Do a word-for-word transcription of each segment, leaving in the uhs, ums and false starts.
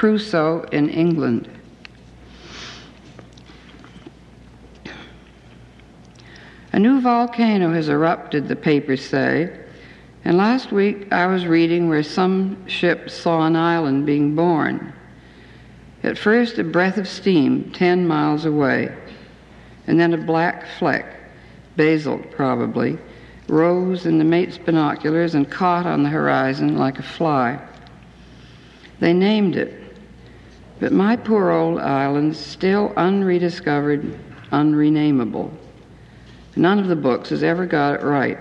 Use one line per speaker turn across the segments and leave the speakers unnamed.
Crusoe in England. A new volcano has erupted, the papers say, and last week I was reading where some ship saw an island being born. At first a breath of steam ten miles away, and then a black fleck, basalt probably, rose in the mate's binoculars and caught on the horizon like a fly. They named it, but my poor old island's still unrediscovered, unrenameable. None of the books has ever got it right.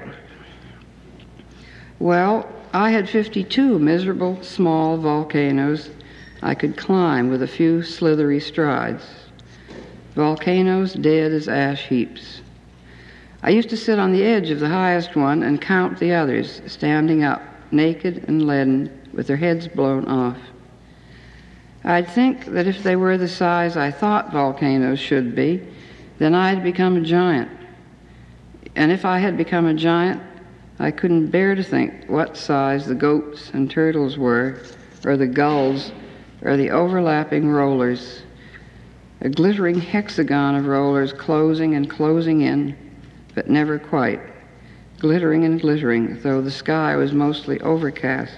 Well, I had fifty-two miserable small volcanoes I could climb with a few slithery strides. Volcanoes dead as ash heaps. I used to sit on the edge of the highest one and count the others, standing up, naked and leaden, with their heads blown off. I'd think that if they were the size I thought volcanoes should be, then I'd become a giant. And if I had become a giant, I couldn't bear to think what size the goats and turtles were, or the gulls, or the overlapping rollers. A glittering hexagon of rollers closing and closing in, but never quite, glittering and glittering, though the sky was mostly overcast.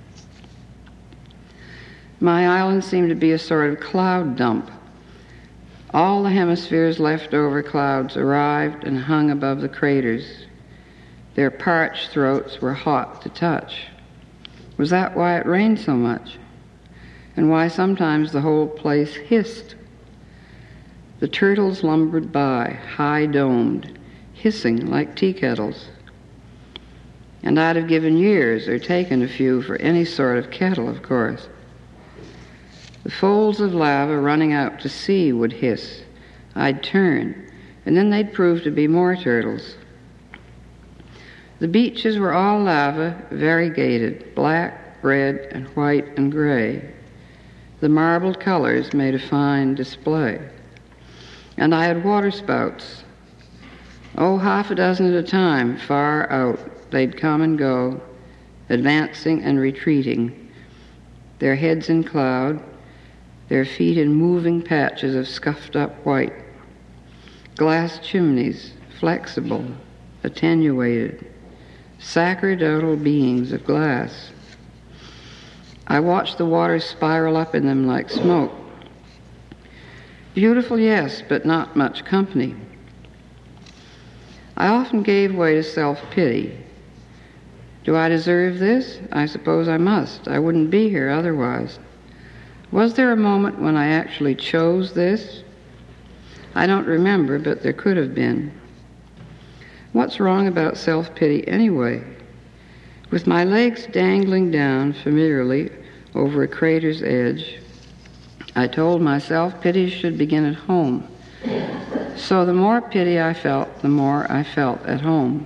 My island seemed to be a sort of cloud dump. All the hemisphere's leftover clouds arrived and hung above the craters. Their parched throats were hot to touch. Was that why it rained so much? And why sometimes the whole place hissed? The turtles lumbered by, high-domed, hissing like tea kettles. And I'd have given years or taken a few for any sort of kettle, of course. The folds of lava running out to sea would hiss. I'd turn, and then they'd prove to be more turtles. The beaches were all lava, variegated, black, red, and white and gray. The marbled colors made a fine display. And I had waterspouts. Oh, half a dozen at a time, far out. They'd come and go, advancing and retreating, their heads in cloud, their feet in moving patches of scuffed-up white. Glass chimneys, flexible, attenuated, sacerdotal beings of glass. I watched the water spiral up in them like smoke. Beautiful, yes, but not much company. I often gave way to self-pity. Do I deserve this? I suppose I must. I wouldn't be here otherwise. Was there a moment when I actually chose this? I don't remember, but there could have been. What's wrong about self-pity anyway? With my legs dangling down familiarly over a crater's edge, I told myself pity should begin at home. So the more pity I felt, the more I felt at home.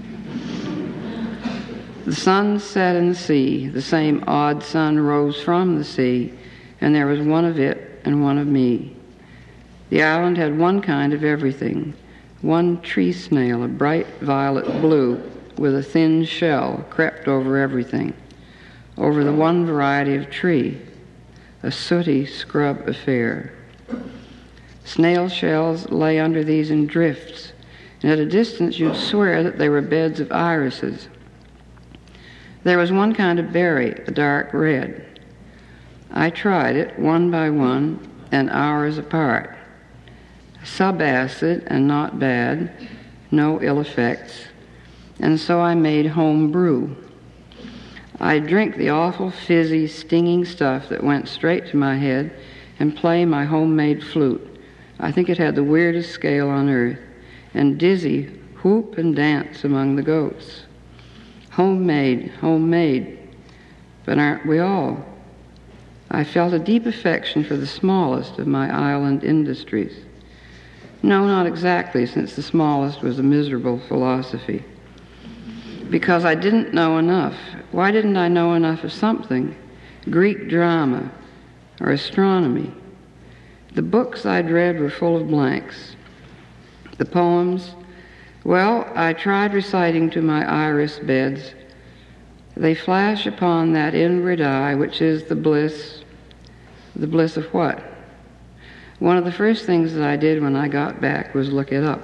The sun set in the sea. The same odd sun rose from the sea, and there was one of it and one of me. The island had one kind of everything. One tree snail, a bright violet blue, with a thin shell, crept over everything. Over the one variety of tree, a sooty scrub affair. Snail shells lay under these in drifts, and at a distance you'd swear that they were beds of irises. There was one kind of berry, a dark red. I tried it, one by one, and hours apart. Subacid and not bad, no ill effects, and so I made home brew. I'd drink the awful, fizzy, stinging stuff that went straight to my head and play my homemade flute. I think it had the weirdest scale on earth, and dizzy whoop and dance among the goats. Homemade, homemade, but aren't we all? I felt a deep affection for the smallest of my island industries. No, not exactly, since the smallest was a miserable philosophy. Because I didn't know enough. Why didn't I know enough of something? Greek drama or astronomy. The books I'd read were full of blanks. The poems, well, I tried reciting to my iris beds. They flash upon that inward eye which is the bliss, The bliss of what? One of the first things that I did when I got back was look it up.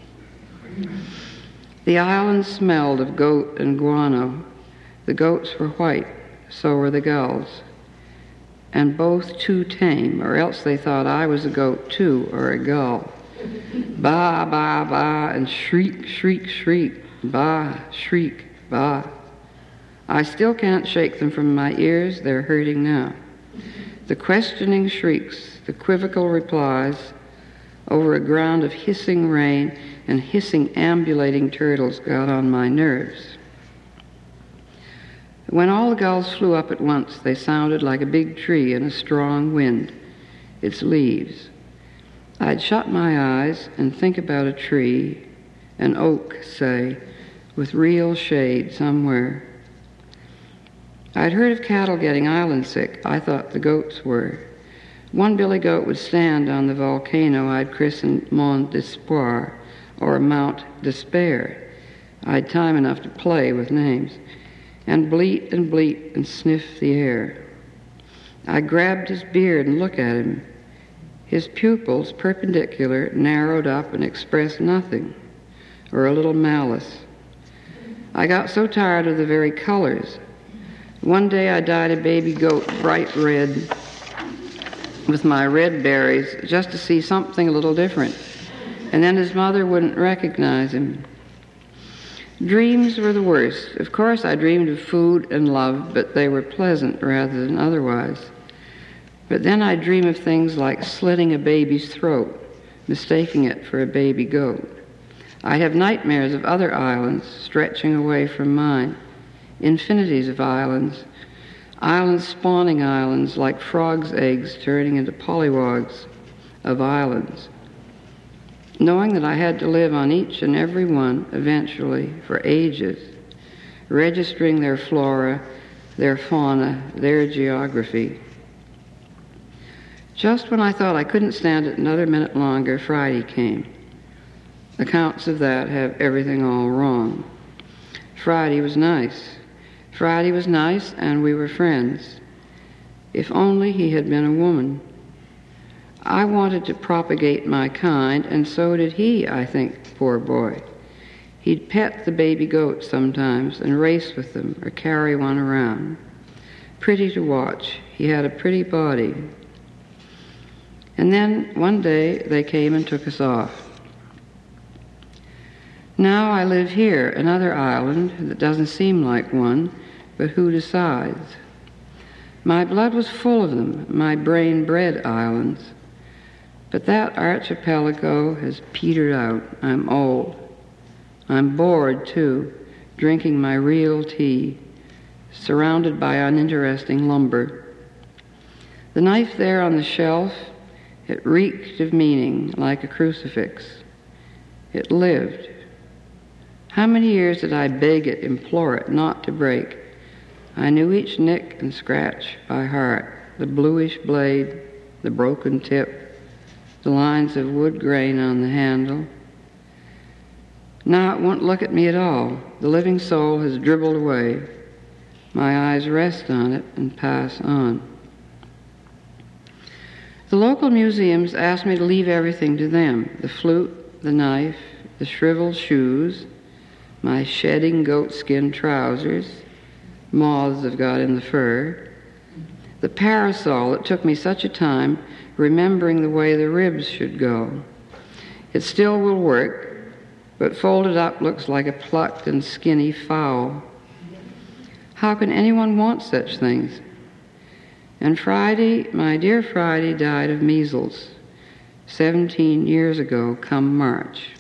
The island smelled of goat and guano. The goats were white, so were the gulls, and both too tame, or else they thought I was a goat too, or a gull. Ba, ba, ba, and shriek, shriek, shriek, ba, shriek, ba. I still can't shake them from my ears, they're hurting now. The questioning shrieks, the equivocal replies, over a ground of hissing rain and hissing ambulating turtles got on my nerves. When all the gulls flew up at once, they sounded like a big tree in a strong wind, its leaves. I'd shut my eyes and think about a tree, an oak, say, with real shade somewhere. I'd heard of cattle getting island sick. I thought the goats were. One billy goat would stand on the volcano I'd christened Mont d'Espoir, or Mount Despair. I'd time enough to play with names, and bleat and bleat and sniff the air. I grabbed his beard and looked at him. His pupils, perpendicular, narrowed up and expressed nothing, or a little malice. I got so tired of the very colors. One day I dyed a baby goat bright red with my red berries just to see something a little different, and then his mother wouldn't recognize him. Dreams were the worst. Of course I dreamed of food and love, but they were pleasant rather than otherwise. But then I'd dream of things like slitting a baby's throat, mistaking it for a baby goat. I'd have nightmares of other islands stretching away from mine, infinities of islands, islands spawning islands like frogs' eggs turning into polywogs of islands. Knowing that I had to live on each and every one eventually for ages, registering their flora, their fauna, their geography. Just when I thought I couldn't stand it another minute longer, Friday came. Accounts of that have everything all wrong. Friday was nice. Friday was nice, and we were friends. If only he had been a woman. I wanted to propagate my kind, and so did he, I think, poor boy. He'd pet the baby goats sometimes and race with them or carry one around. Pretty to watch. He had a pretty body. And then one day they came and took us off. Now I live here, another island that doesn't seem like one, but who decides? My blood was full of them, my brain bred islands. But that archipelago has petered out. I'm old. I'm bored, too, drinking my real tea, surrounded by uninteresting lumber. The knife there on the shelf, it reeked of meaning like a crucifix. It lived. How many years did I beg it, implore it not to break? I knew each nick and scratch by heart, the bluish blade, the broken tip, the lines of wood grain on the handle. Now it won't look at me at all. The living soul has dribbled away. My eyes rest on it and pass on. The local museums asked me to leave everything to them, the flute, the knife, the shriveled shoes, my shedding goatskin trousers, moths have got in the fur, the parasol that took me such a time remembering the way the ribs should go. It still will work, but folded up looks like a plucked and skinny fowl. How can anyone want such things? And Friday, my dear Friday, died of measles seventeen years ago come March.